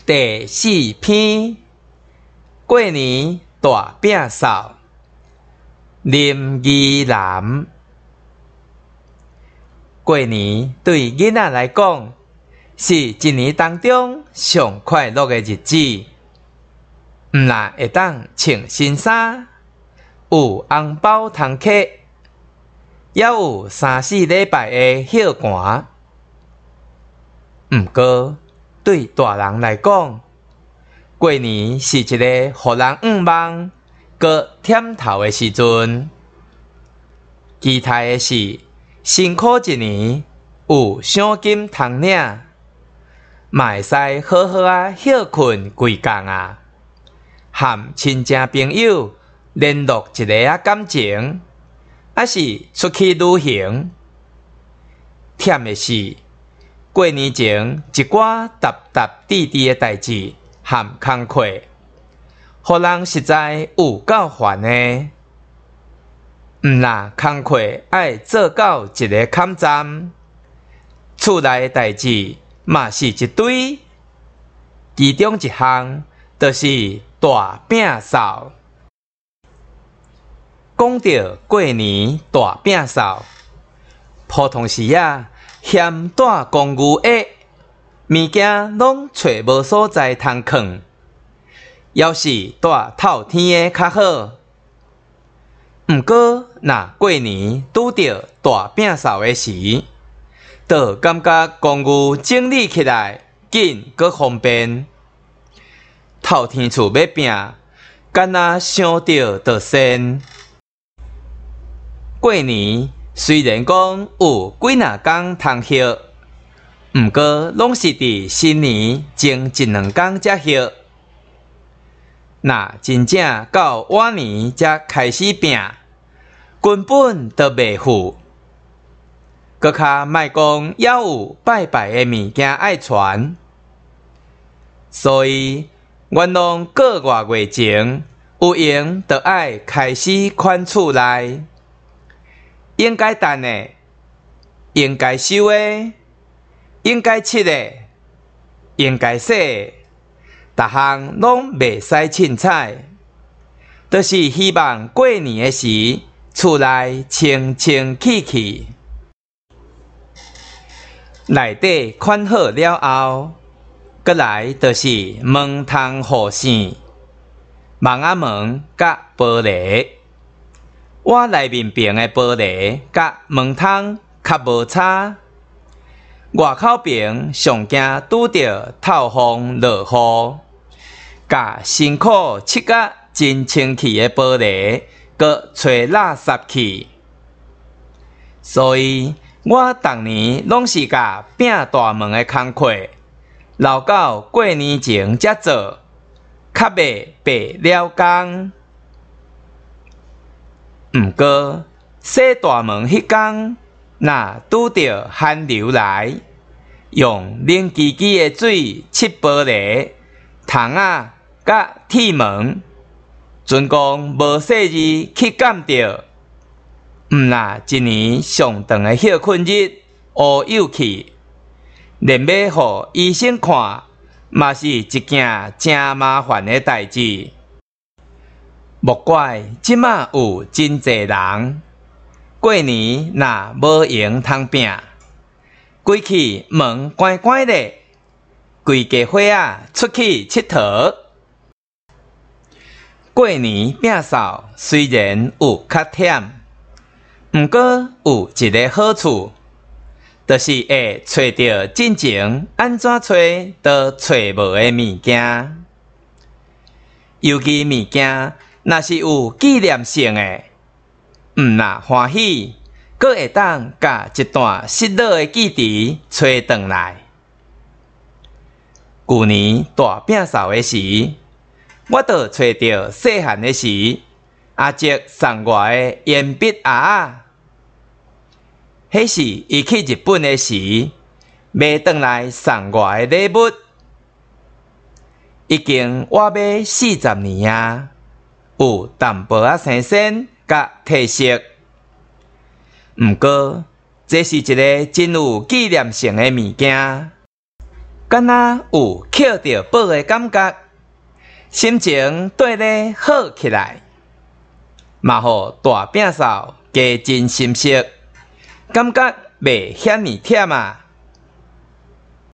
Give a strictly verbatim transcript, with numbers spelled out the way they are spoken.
第四篇，过年大饼扫，林宜南。过年对囡仔来讲，是一年当中上快乐的日子。毋但会当穿新衫，有红包通摕，也有三四礼拜的歇寒。毋过，对大人来讲，过年是一个互人愿望、搁忝头的时阵。期待的是，辛苦一年有奖金通领，嘛会使好好啊歇困规工啊，和亲戚朋友联络一下啊感情，还是出去旅行。忝的是，过年前一寡踏踏滴滴的代志和工课，互人实在有够烦的。毋但工课爱做到一个坎站，厝内的代志嘛是一堆，其中一项就是大饼扫。讲到过年大饼扫，普通时啊嫌带公牛的物件拢找无所在通囥，要是带透天的较好。毋过，若过年拄着大饼扫的时，就感觉公牛整理起来紧搁方便。透天厝要拼，敢若想到就先。过年虽然讲有几若工通歇，毋过拢是伫新年前一两工才歇。若真正到晚年才开始拼，根本就袂赴。搁较莫讲还有拜拜的物件爱传，所以元朗个月月前有闲就爱开始款厝内，应该等的，应该收的，应该切的，应该洗的，逐项拢袂使凊彩，就是希望过年的时，厝内清清气气。内底款好了后，搁来就是门窗护线、门仔门甲玻璃。我内面边的玻璃甲门窗较无差，外口边上惊拄着透风落雨，甲辛苦漆甲真清气的玻璃，搁吹垃圾去。所以我逐年拢是甲拼大门的工课留到过年前才做，较袂白了工。毋过洗大门迄天，若拄着寒流来，用冷叽叽的水拭玻璃、窗仔甲铁门，准讲无细字去感着。毋若一年上长的歇困日乌有去，连要互医生看，嘛是一件真麻烦的代志。莫怪即马有真侪人，过年若无闲通拼，规气门关关的，规家伙仔出去佚佗。过年饼扫虽然有较忝，毋过有一个好处，就是会找到进前安怎找都找无的物件。尤其物件若是有纪念性的，毋若欢喜，阁会当甲一段失落的记忆找回来。旧年大饼扫的时，我就找到细汉的时阿叔送我的铅笔盒仔，迄是伊去日本的时买回来送我的礼物。已经我买四十年啊，有淡薄仔生鲜甲褪色。毋过，这是一个真有纪念性的物件。 敢若有捡到宝的感觉，心情对咧好起来，嘛互大摒扫加真心色，感觉袂遐尼忝啊。